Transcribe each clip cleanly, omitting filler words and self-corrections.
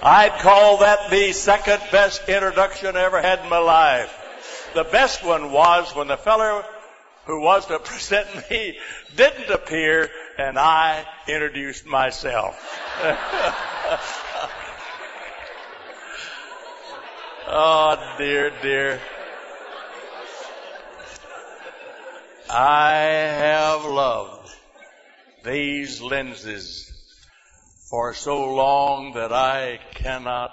I'd call that the second best introduction I ever had in my life. The best one was when the fellow who was to present me didn't appear and I introduced myself. Oh, dear, dear. I have loved these lenses for so long that I cannot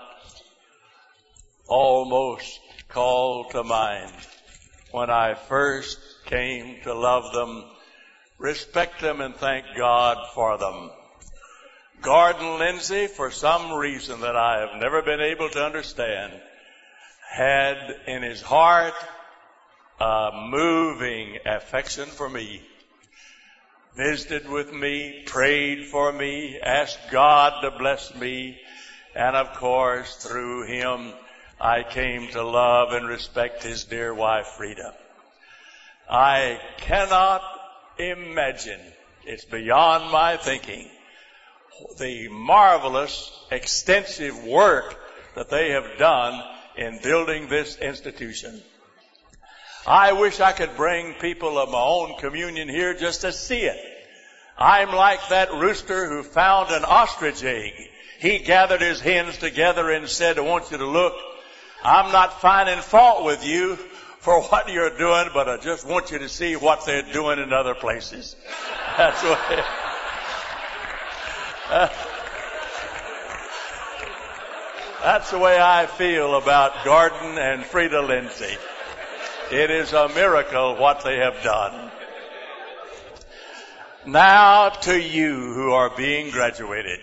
almost call to mind when I first came to love them, respect them, and thank God for them. Gordon Lindsay, for some reason that I have never been able to understand, had in his heart a moving affection for me. Visited with me, prayed for me, asked God to bless me, and of course, through him, I came to love and respect his dear wife, Frida. I cannot imagine, it's beyond my thinking, the marvelous, extensive work that they have done in building this institution. I wish I could bring people of my own communion here just to see it. I'm like that rooster who found an ostrich egg. He gathered his hens together and said, I want you to look. I'm not finding fault with you for what you're doing, but I just want you to see what they're doing in other places. That's what that's the way I feel about Gordon and Frida Lindsay. It is a miracle what they have done. Now to you who are being graduated.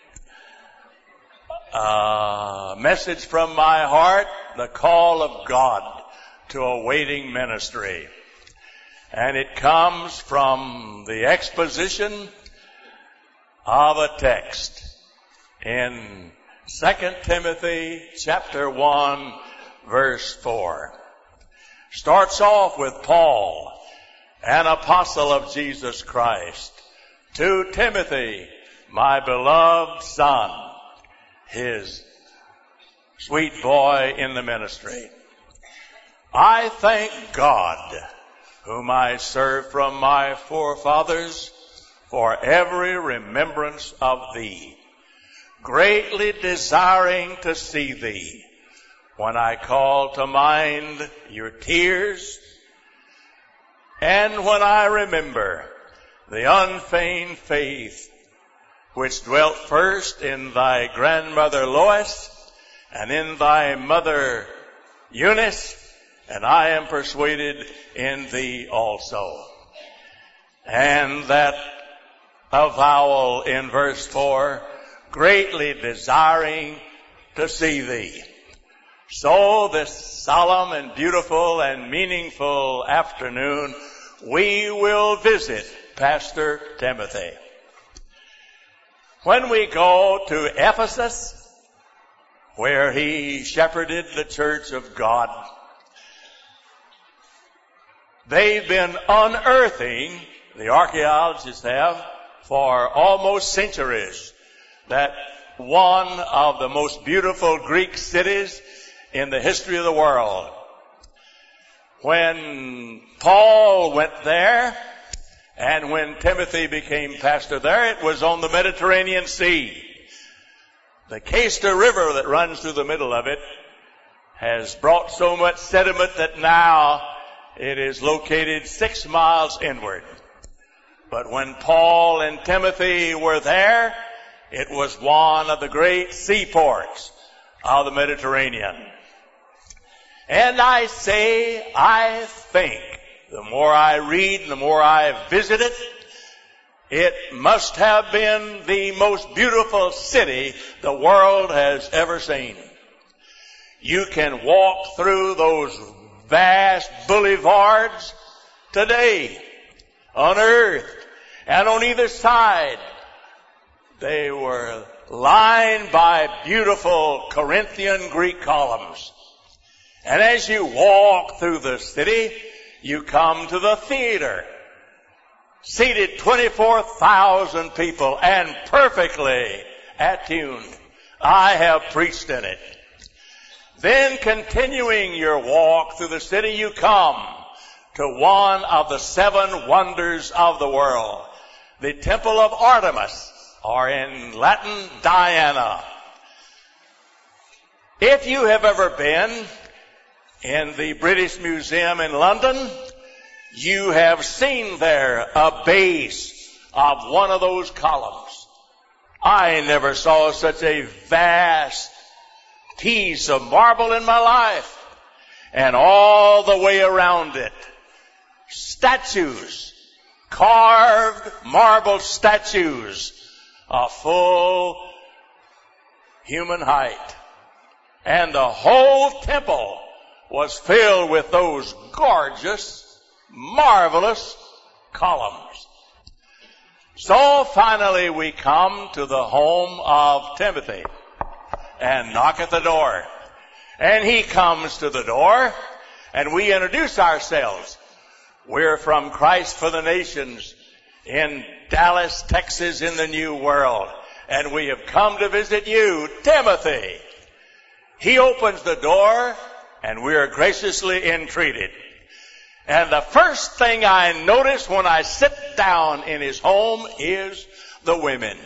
A message from my heart, the call of God to a waiting ministry. And it comes from the exposition of a text in 2 Timothy chapter 1 verse 4. Starts off with Paul, an apostle of Jesus Christ, to Timothy, my beloved son, his sweet boy in the ministry. I thank God, whom I serve from my forefathers, for every remembrance of thee, greatly desiring to see thee, when I call to mind your tears, and when I remember the unfeigned faith which dwelt first in thy grandmother Lois and in thy mother Eunice, and I am persuaded in thee also. And that avowal in verse 4, greatly desiring to see thee. So this solemn and beautiful and meaningful afternoon, we will visit Pastor Timothy. When we go to Ephesus, where he shepherded the church of God, they've been unearthing, the archaeologists have, for almost centuries, that one of the most beautiful Greek cities in the history of the world. When Paul went there, and when Timothy became pastor there, it was on the Mediterranean Sea. The Cayster River that runs through the middle of it has brought so much sediment that now it is located 6 miles inward. But when Paul and Timothy were there, it was one of the great seaports of the Mediterranean. And I say, I think, the more I read and the more I visit it, it must have been the most beautiful city the world has ever seen. You can walk through those vast boulevards today, unearthed, and on either side they were lined by beautiful Corinthian Greek columns. And as you walk through the city, you come to the theater. Seated 24,000 people and perfectly attuned. I have preached in it. Then continuing your walk through the city, you come to one of the 7 wonders of the world, the Temple of Artemis, or in Latin, Diana. If you have ever been in the British Museum in London, you have seen there a base of one of those columns. I never saw such a vast piece of marble in my life. And all the way around it, statues, carved marble statues of full human height. And the whole temple was filled with those gorgeous, marvelous columns. So finally we come to the home of Timothy and knock at the door. And he comes to the door and we introduce ourselves. We're from Christ for the Nations in Dallas, Texas, in the New World. And we have come to visit you, Timothy. He opens the door and we are graciously entreated. And the first thing I notice when I sit down in his home is the women.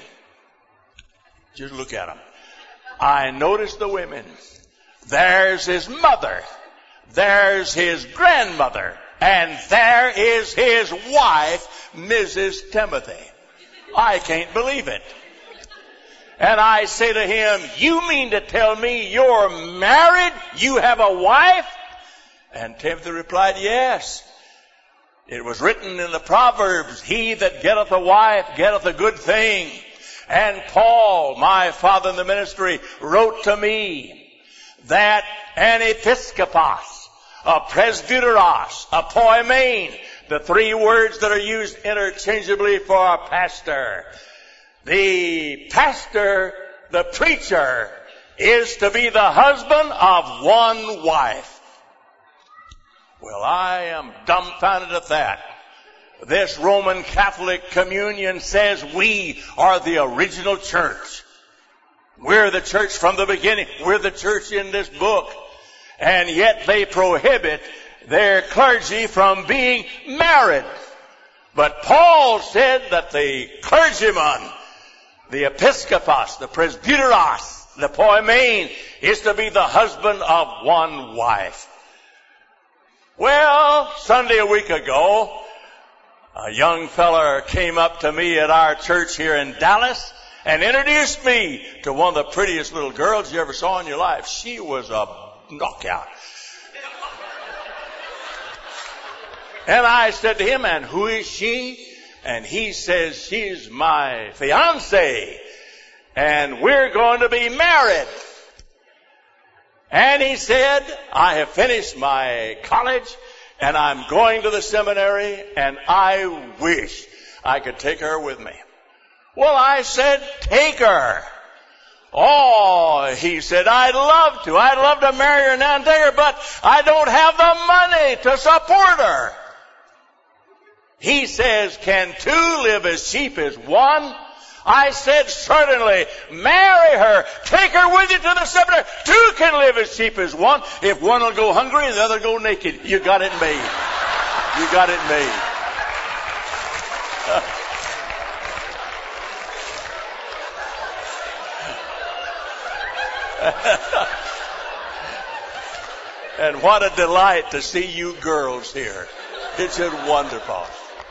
Just look at them. I notice the women. There's his mother. There's his grandmother. And there is his wife, Mrs. Timothy. I can't believe it. And I say to him, you mean to tell me you're married? You have a wife? And Timothy replied, yes. It was written in the Proverbs, he that getteth a wife getteth a good thing. And Paul, my father in the ministry, wrote to me that an episkopos, a presbyteros, a poimen, the 3 words that are used interchangeably for a pastor. The pastor, the preacher, is to be the husband of one wife. Well, I am dumbfounded at that. This Roman Catholic communion says we are the original church. We're the church from the beginning. We're the church in this book. And yet they prohibit their clergy from being married. But Paul said that the clergyman, the episkopos, the presbyteros, the poimen, is to be the husband of one wife. Well, Sunday a week ago, a young fella came up to me at our church here in Dallas and introduced me to one of the prettiest little girls you ever saw in your life. She was a knockout. And I said to him, and who is she? And he says, she's my fiancée, and we're going to be married. And he said, I have finished my college, and I'm going to the seminary, and I wish I could take her with me. Well, I said, take her. Oh, he said, I'd love to. I'd love to marry her now and take her, but I don't have the money to support her. He says, can 2 live as cheap as 1? I said, certainly, marry her. Take her with you to the seminary. 2 can live as cheap as 1. If one will go hungry, the other go naked. You got it made. You got it made. And what a delight to see you girls here. It's just wonderful.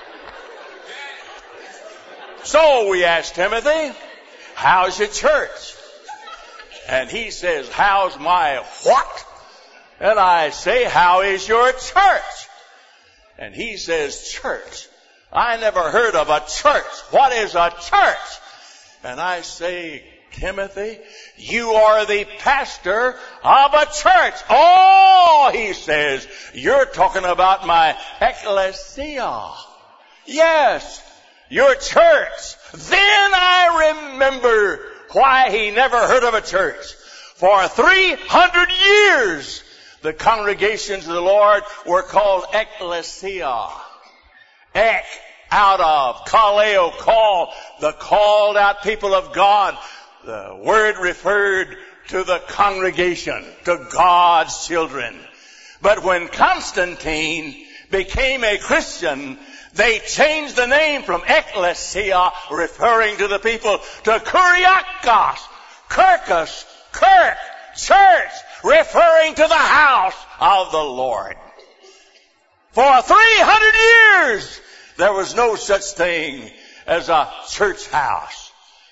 So we asked Timothy, how's your church? And he says, how's my what? And I say, how is your church? And he says, church. I never heard of a church. What is a church? And I say, Timothy, you are the pastor of a church. Oh, he says, you're talking about my ecclesia. Yes, your church. Then I remember why he never heard of a church. For 300 years, the congregations of the Lord were called ecclesia. Ek, out of, kaleo, call, the called out people of God. The word referred to the congregation, to God's children. But when Constantine became a Christian, they changed the name from ecclesia, referring to the people, to kuriakos, kirkus, kirk, church, referring to the house of the Lord. For 300 years, there was no such thing as a church house.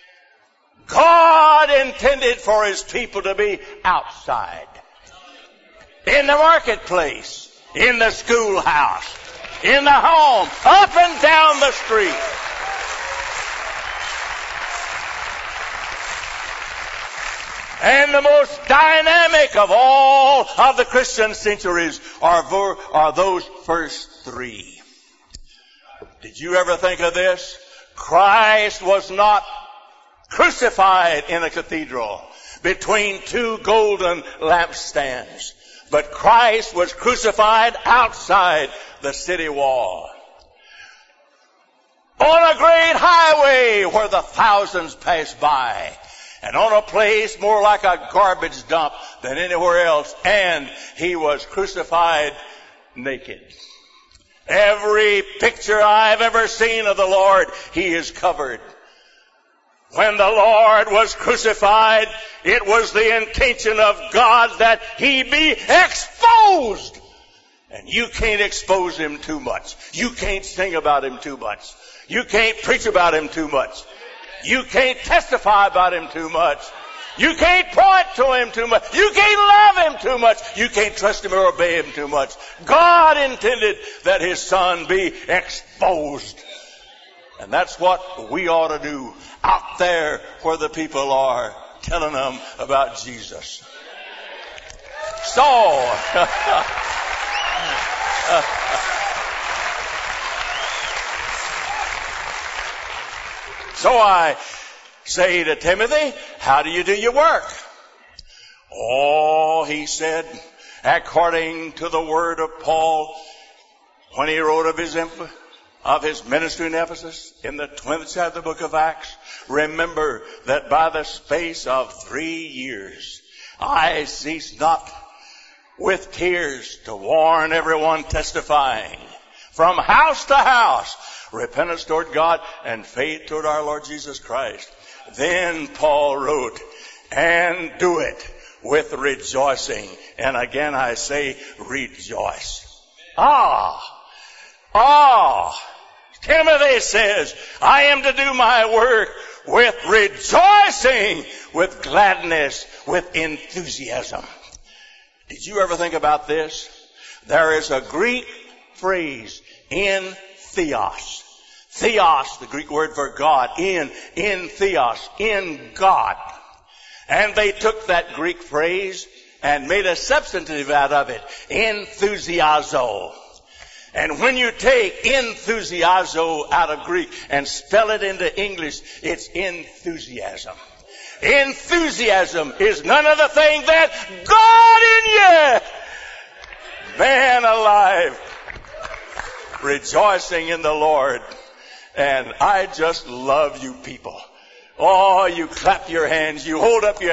God intended for His people to be outside, in the marketplace, in the schoolhouse, in the home, up and down the street. And the most dynamic of all of the Christian centuries are those first three. Did you ever think of this? Christ was not crucified in a cathedral between two golden lampstands, but Christ was crucified outside the city wall, on a great highway where the thousands passed by, and on a place more like a garbage dump than anywhere else, and He was crucified naked. Every picture I've ever seen of the Lord, He is covered. When the Lord was crucified, it was the intention of God that He be exposed. And you can't expose Him too much. You can't sing about Him too much. You can't preach about Him too much. You can't testify about Him too much. You can't point to Him too much. You can't love Him too much. You can't trust Him or obey Him too much. God intended that His Son be exposed. And that's what we ought to do out there where the people are, telling them about Jesus. So, so I say to Timothy, how do you do your work? Oh, he said, according to the word of Paul, when he wrote of his ministry in Ephesus, in the 20th chapter of the book of Acts, remember that by the space of 3 years, I ceased not with tears to warn everyone, testifying from house to house, repentance toward God and faith toward our Lord Jesus Christ. Then Paul wrote, and do it with rejoicing. And again I say, rejoice. Timothy says, I am to do my work with rejoicing, with gladness, with enthusiasm. Did you ever think about this? There is a Greek phrase, in theos. Theos, the Greek word for God, in theos, in God. And they took that Greek phrase and made a substantive out of it, enthusiazo. And when you take enthusiazo out of Greek and spell it into English, it's enthusiasm. Enthusiasm is none other thing than God in you. Man alive. Rejoicing in the Lord. And I just love you people. Oh, you clap your hands. You hold up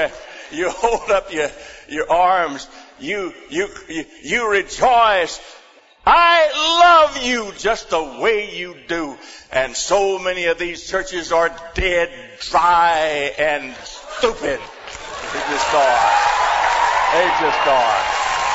your arms. You rejoice. I love you just the way you do. And so many of these churches are dead, dry, and stupid. They just are. They just are.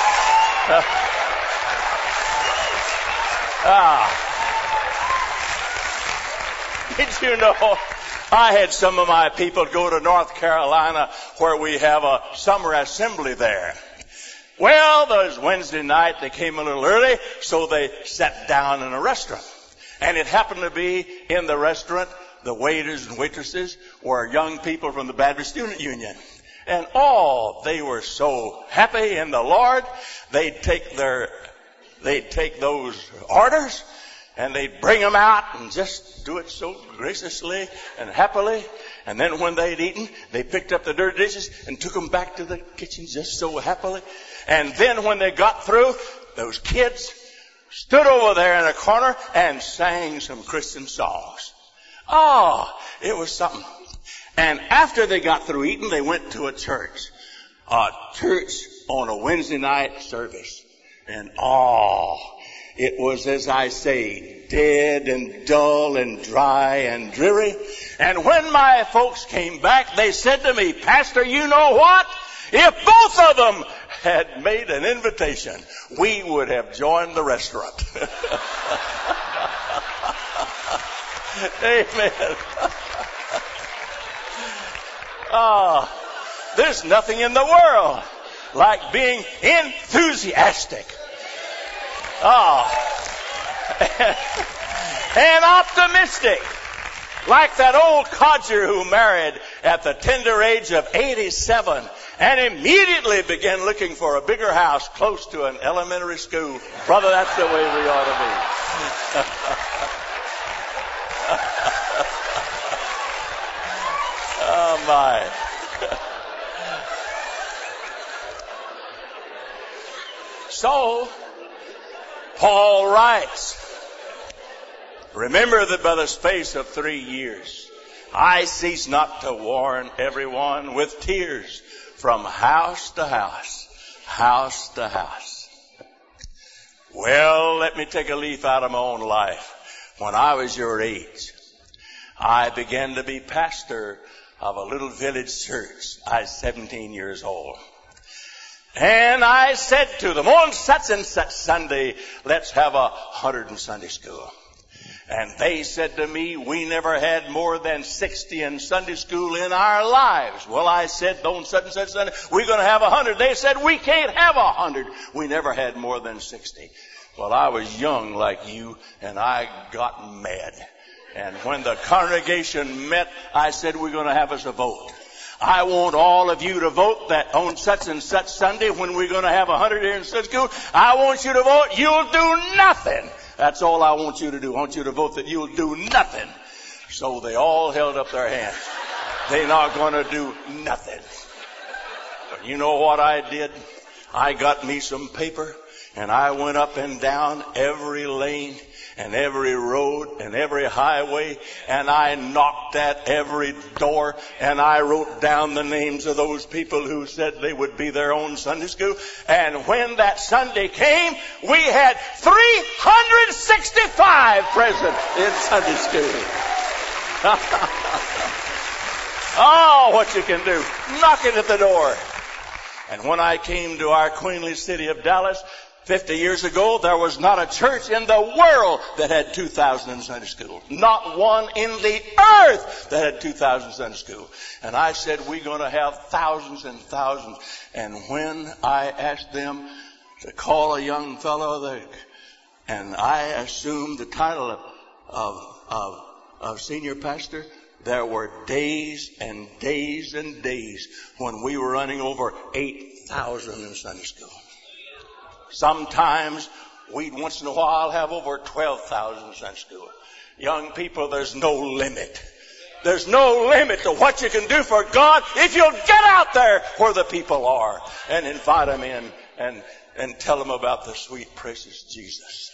Did you know, I had some of my people go to North Carolina where we have a summer assembly there. Well, there was Wednesday night, they came a little early, so they sat down in a restaurant. And it happened to be in the restaurant, the waiters and waitresses were young people from the Baptist Student Union. And they were so happy in the Lord, they'd take those orders and they'd bring them out and just do it so graciously and happily. And then when they'd eaten, they picked up the dirty dishes and took them back to the kitchen just so happily. And then when they got through, those kids stood over there in a corner and sang some Christian songs. Oh, it was something. And after they got through eating, they went to a church on a Wednesday night service. And it was, as I say, dead and dull and dry and dreary. And when my folks came back, they said to me, Pastor, you know what? If both of them had made an invitation, we would have joined the restaurant. Amen. There's nothing in the world like being enthusiastic. And optimistic. Like that old codger who married at the tender age of 87 and immediately began looking for a bigger house close to an elementary school. Brother, that's the way we ought to be. Oh my. So, Paul writes, remember that by the space of 3 years, I cease not to warn everyone with tears from house to house, house to house. Well, let me take a leaf out of my own life. When I was your age, I began to be pastor of a little village church. I was 17 years old. And I said to them, on such and such Sunday, let's have 100 in Sunday school. And they said to me, we never had more than 60 in Sunday school in our lives. Well, I said, on such and such Sunday, we're going to have 100. They said, we can't have 100. We never had more than 60. Well, I was young like you, and I got mad. And when the congregation met, I said, we're going to have us a vote. I want all of you to vote that on such and such Sunday, when we're going to have 100 here in Sunday school, I want you to vote you'll do nothing. That's all I want you to do. I want you to vote that you'll do nothing. So they all held up their hands. They're not going to do nothing. But you know what I did? I got me some paper, and I went up and down every lane and every road and every highway, and I knocked at every door, and I wrote down the names of those people who said they would be there on Sunday school. And when that Sunday came, we had 365 present in Sunday school. Oh, what you can do. Knocking at the door. And when I came to our queenly city of Dallas, 50 years ago, there was not a church in the world that had 2,000 in Sunday school. Not one in the earth that had 2,000 in Sunday school. And I said, we're going to have thousands and thousands. And when I asked them to call a young fellow, and I assumed the title of senior pastor, there were days and days and days when we were running over 8,000 in Sunday school. Sometimes we'd once in a while have over 12,000 in Sunday school. Young people, there's no limit. There's no limit to what you can do for God if you'll get out there where the people are and invite them in and tell them about the sweet, precious Jesus.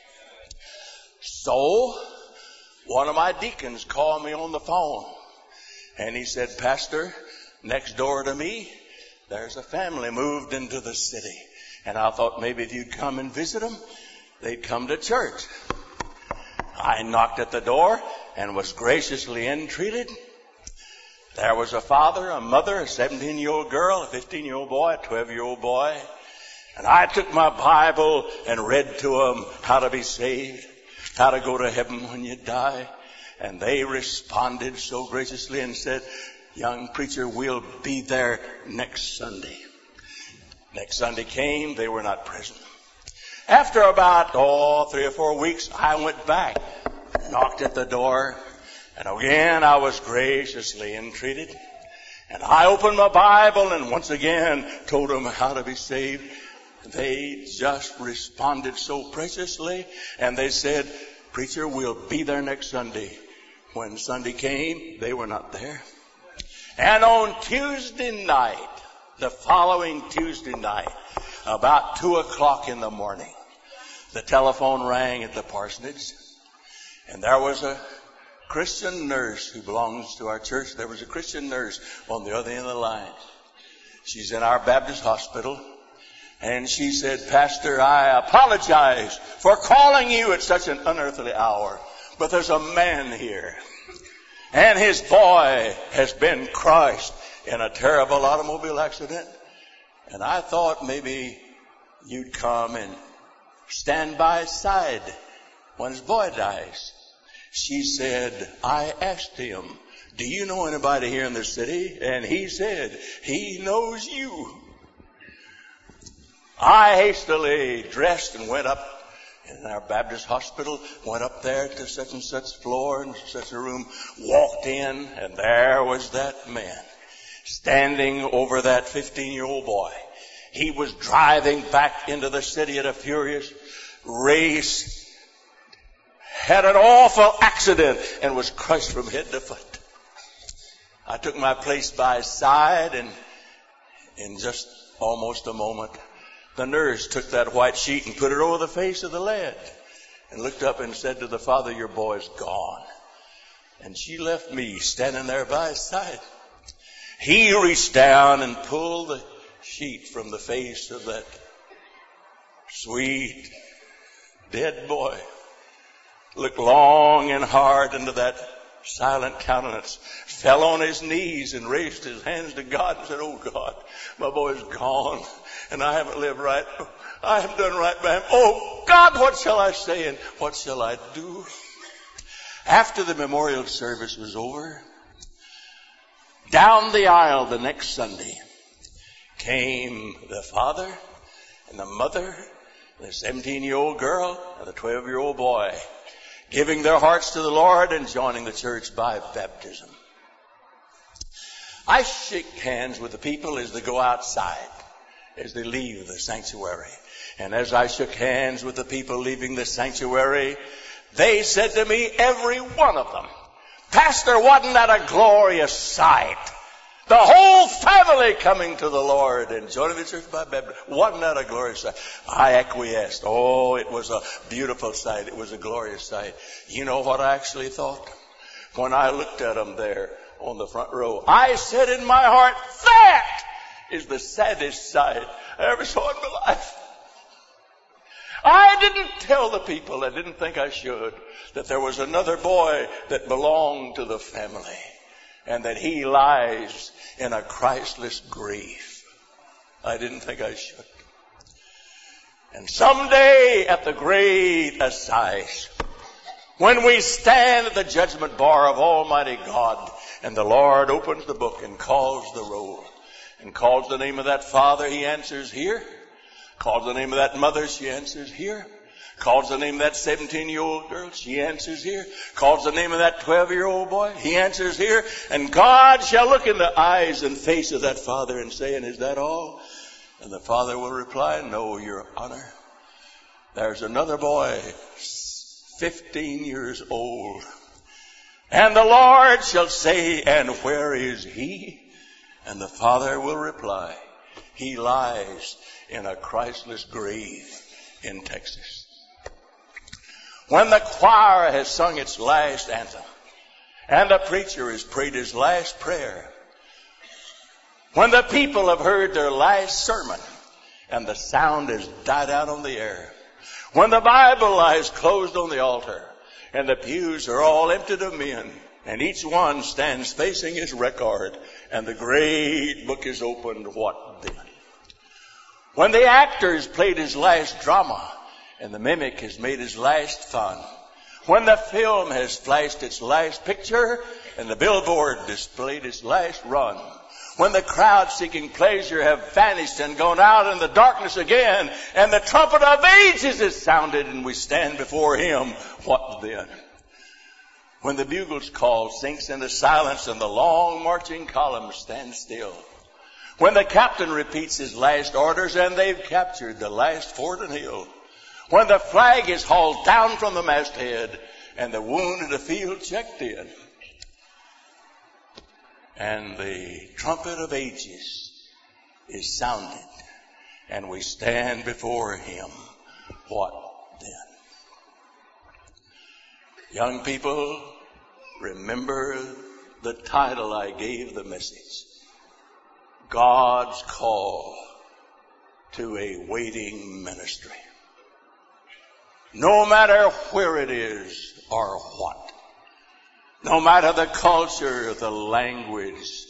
So, one of my deacons called me on the phone, and he said, Pastor, next door to me, there's a family moved into the city. And I thought maybe if you'd come and visit them, they'd come to church. I knocked at the door and was graciously entreated. There was a father, a mother, a 17-year-old girl, a 15-year-old boy, a 12-year-old boy. And I took my Bible and read to them how to be saved, how to go to heaven when you die. And they responded so graciously and said, young preacher, we'll be there next Sunday. Next Sunday came, they were not present. After about 3 or 4 weeks, I went back, knocked at the door, and again I was graciously entreated. And I opened my Bible and once again told them how to be saved. They just responded so preciously, and they said, preacher, we'll be there next Sunday. When Sunday came, they were not there. And on Tuesday night, the following Tuesday night, about 2 o'clock in the morning, the telephone rang at the parsonage, and there was a Christian nurse who belongs to our church. There was a Christian nurse on the other end of the line. She's in our Baptist hospital. And she said, Pastor, I apologize for calling you at such an unearthly hour. But there's a man here. And his boy has been crushed in a terrible automobile accident. And I thought maybe you'd come and stand by his side when his boy dies. She said, I asked him, do you know anybody here in the city? And he said, he knows you. I hastily dressed and went up in our Baptist hospital, went up there to such and such floor and such a room, walked in, and there was that man standing over that 15-year-old boy. He was driving back into the city at a furious race, had an awful accident, and was crushed from head to foot. I took my place by his side, and in just almost a moment, the nurse took that white sheet and put it over the face of the lad and looked up and said to the father, your boy's gone. And she left me standing there by his side. He reached down and pulled the sheet from the face of that sweet dead boy, looked long and hard into that silent countenance, fell on his knees and raised his hands to God and said, oh God, my boy's gone and I haven't lived right. I haven't done right by him. Oh God, what shall I say and what shall I do? After the memorial service was over, down the aisle the next Sunday came the father and the mother, and the 17-year-old girl and the 12-year-old boy, giving their hearts to the Lord and joining the church by baptism. I shake hands with the people as they go outside, as they leave the sanctuary. And as I shook hands with the people leaving the sanctuary, they said to me, every one of them, Pastor, wasn't that a glorious sight? The whole family coming to the Lord and joining the church by baptism. Wasn't that a glorious sight? I acquiesced. Oh, it was a beautiful sight. It was a glorious sight. You know what I actually thought? When I looked at them there on the front row, I said in my heart, that is the saddest sight I ever saw in my life. I didn't tell the people, I didn't think I should, that there was another boy that belonged to the family and that he lies in a Christless grave. I didn't think I should. And someday at the great assize, when we stand at the judgment bar of Almighty God and the Lord opens the book and calls the roll and calls the name of that father, he answers here. Calls the name of that mother, she answers here. Calls the name of that 17-year-old girl, she answers here. Calls the name of that 12-year-old boy, he answers here. And God shall look in the eyes and face of that father and say, and is that all? And the father will reply, no, your honor. There's another boy, 15 years old. And the Lord shall say, and where is he? And the father will reply, he lies in a Christless grave in Texas. When the choir has sung its last anthem and the preacher has prayed his last prayer, when the people have heard their last sermon and the sound has died out on the air, when the Bible lies closed on the altar and the pews are all emptied of men and each one stands facing his record and the great book is opened, what then? When the actor has played his last drama and the mimic has made his last fun, when the film has flashed its last picture and the billboard displayed its last run, when the crowd seeking pleasure have vanished and gone out in the darkness again and the trumpet of ages is sounded and we stand before him, what then? When the bugle's call sinks into silence and the long marching columns stand still, when the captain repeats his last orders and they've captured the last fort and hill, when the flag is hauled down from the masthead and the wounded of the field checked in, and the trumpet of ages is sounded and we stand before him, what then? Young people, remember the title I gave the message. God's call to a waiting ministry. No matter where it is or what. No matter the culture, the language,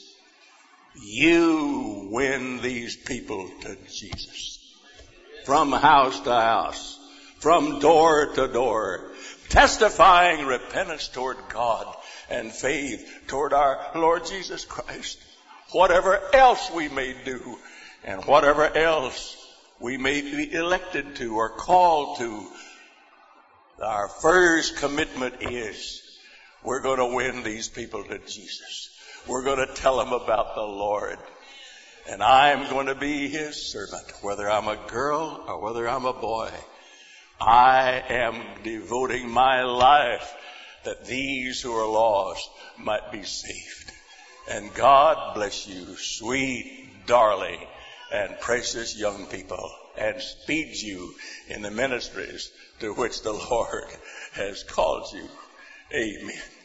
you win these people to Jesus. From house to house, from door to door, testifying repentance toward God and faith toward our Lord Jesus Christ. Whatever else we may do and whatever else we may be elected to or called to, our first commitment is we're going to win these people to Jesus. We're going to tell them about the Lord. And I'm going to be His servant, whether I'm a girl or whether I'm a boy. I am devoting my life that these who are lost might be saved. And God bless you, sweet, darling, and precious young people, and speed you in the ministries to which the Lord has called you. Amen.